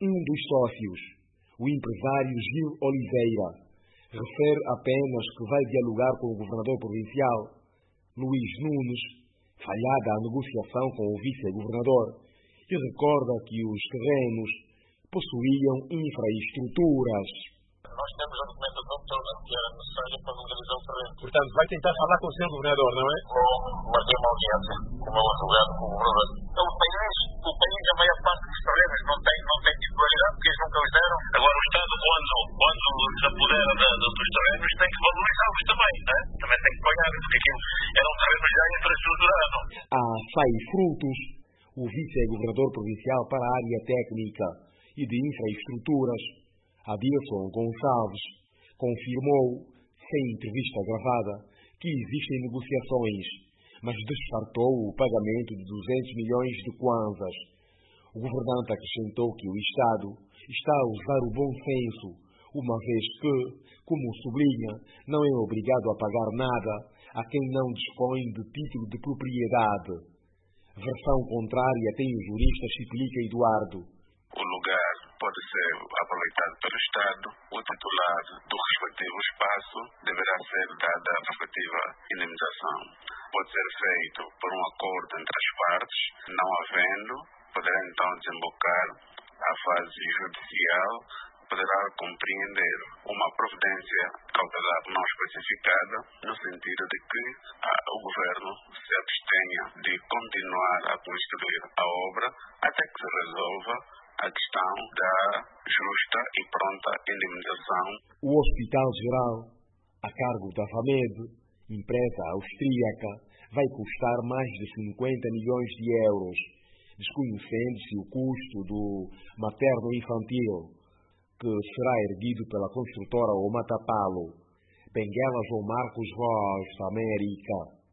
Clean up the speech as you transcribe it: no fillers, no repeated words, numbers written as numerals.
Um dos sócios, o empresário Gil Oliveira, refere apenas que vai dialogar com o governador provincial, Luís Nunes, falhada a negociação com o vice-governador, e recorda que os terrenos possuíam infraestruturas. Nós temos a documentação toda que era necessária para legalizar o terreno. Portanto, vai tentar falar com o Sr. Governador, não é? Vou marcar uma audiência com o meu advogado, com o governador. O país, a maior parte dos terrenos não tem titularidade, porque eles nunca os deram. Agora, o Estado, quando se apodera dos terrenos, tem que valorizá-los também, né? Também tem que pagar, porque aquilo era um terreno já infraestruturado. A SAI Frutos, o vice-governador provincial para a área técnica e de infraestruturas, Adilson Gonçalves, confirmou, sem entrevista gravada, que existem negociações, mas descartou o pagamento de 200 milhões de kwanzas. O governante acrescentou que o Estado está a usar o bom senso, uma vez que, como sublinha, não é obrigado a pagar nada a quem não dispõe de título de propriedade. Versão contrária tem o jurista Chipilica Eduardo. O lugar pode ser aproveitado pelo Estado. O titular do respectivo espaço deverá ser dada a respectiva indemnização. Pode ser feito por um acordo entre as partes, não havendo, poderá então desembocar à fase judicial, poderá compreender uma providência cautelar não especificada, no sentido de que o Governo se abstenha de continuar a construir a obra até que se resolva a questão da justa e pronta indemnização. O Hospital Geral, a cargo da FAMED, empresa austríaca, vai custar mais de 50 milhões de euros, desconhecendo-se o custo do materno-infantil, que será erguido pela construtora Omata Palo. Benguela João Marcos, Voz da América.